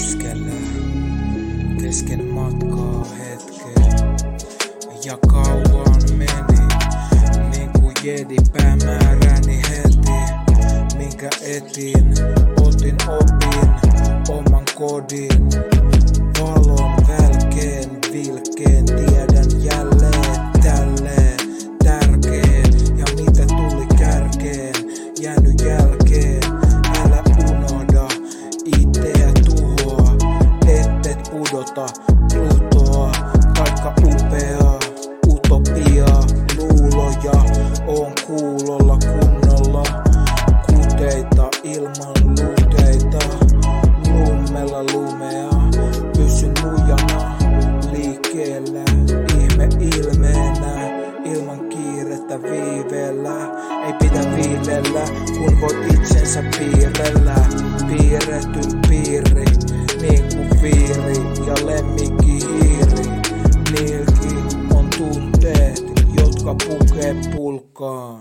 keskellä, kesken matkaa hetken. Ja kauan meni, niinku jedi päämääräni heti. Minkä etin, otin opin, oman kodin. Valon välkeen, vilkeen, tiedän jälleen tälleen tärkeen. Ja mitä tuli kärkeen, jäänyt jälkeen. Älä unohda, itseä tuhoa, et pudota, Plutoa, taikka upeaa, utopiaa, luuloja, on kuulolla kunnolla, kuteita ilman luteita, lummella lumea, pysyn mujana, liikkeellä, ihme ilmeenä, ilman kiirettä viiveellä, ei pidä viivellä, kun voi itsensä piirrellä, piirretyn piiri, niin kuin viiri ja lemmikki hiiri, niilki on tunteet, jotka pukee pulkaan.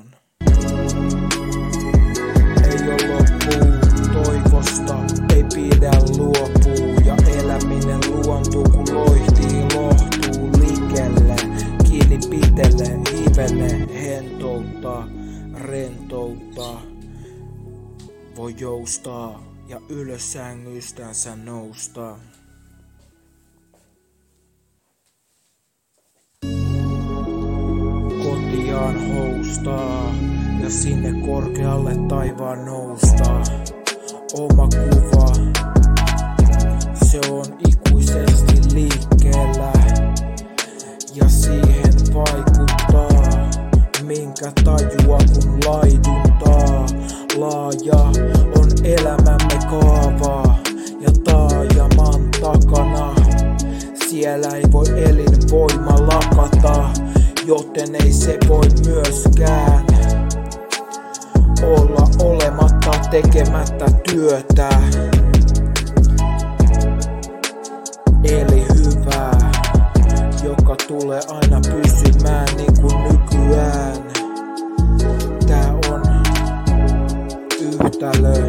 Ei oo loppuu toivosta, ei pidä luopuu, ja eläminen luontuu kun loihtii lohtuu likelle, kiinni pitele, hivele, hentouttaa, rentouttaa, voi joustaa ja ylös sängystänsä nousta. Kotiaan houstaa ja sinne korkealle taivaan nousta. Oma kuva, se on ikuisesti liikkeellä ja siihen vaikuttaa, minkä tajua kun laiduntaa. Laaja on elämämme kaava ja taajaman takana. Siellä ei voi elinvoima lakata, joten ei se voi myöskään olla olematta tekemättä työtä. Eli hyvää, joka tulee aina pysymään niin kuin nykyään. Tää on yhtälö,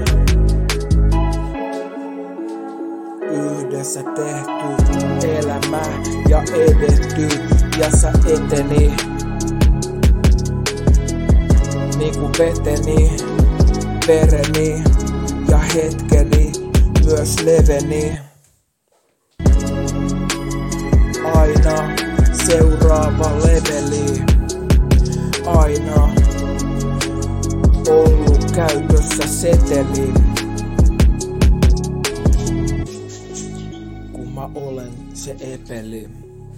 yhdessä tehty elämä ja edetty, ja sä eteni niinku veteni, vereni ja hetkeni myös leveni. Aina seuraava leveli, aina ollut käytössä seteli. Kun mä olen se epeli.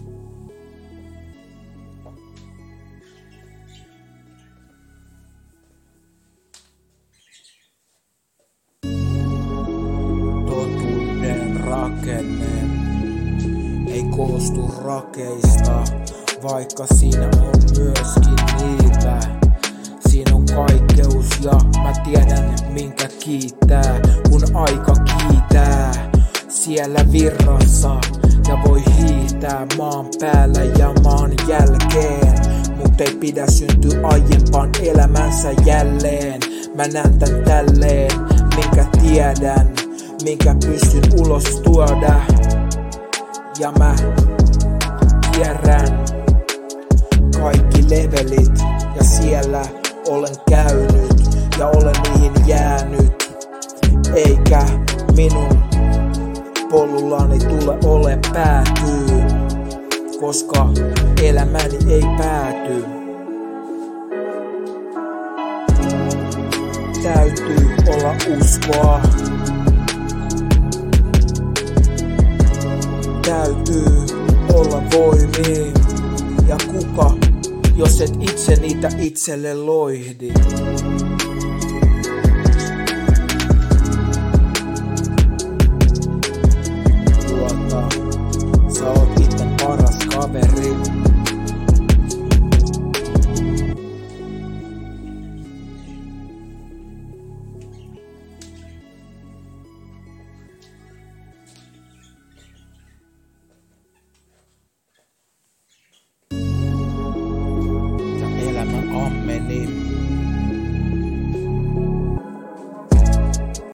Totuuden rakenne ei koostu rakeista, vaikka siinä on myöskin niitä. Siinä on kaikkeus ja mä tiedän minkä kiittää, kun aika kiitää. Siellä virrassa ja voi hiihtää maan päällä ja maan jälkeen. Mut ei pidä syntyä aiempaan elämänsä jälleen. Mä näen tän tälleen, minkä tiedän, minkä pystyn ulos tuoda. Ja mä kierrän kaikki levelit ja siellä olen käynyt ja olen niihin jäänyt. Eikä minun polullani tule ole päätyy, koska elämäni ei pääty. Täytyy olla uskoa. Täytyy olla voimia. Ja kuka, jos et itse niitä itselle loihdi.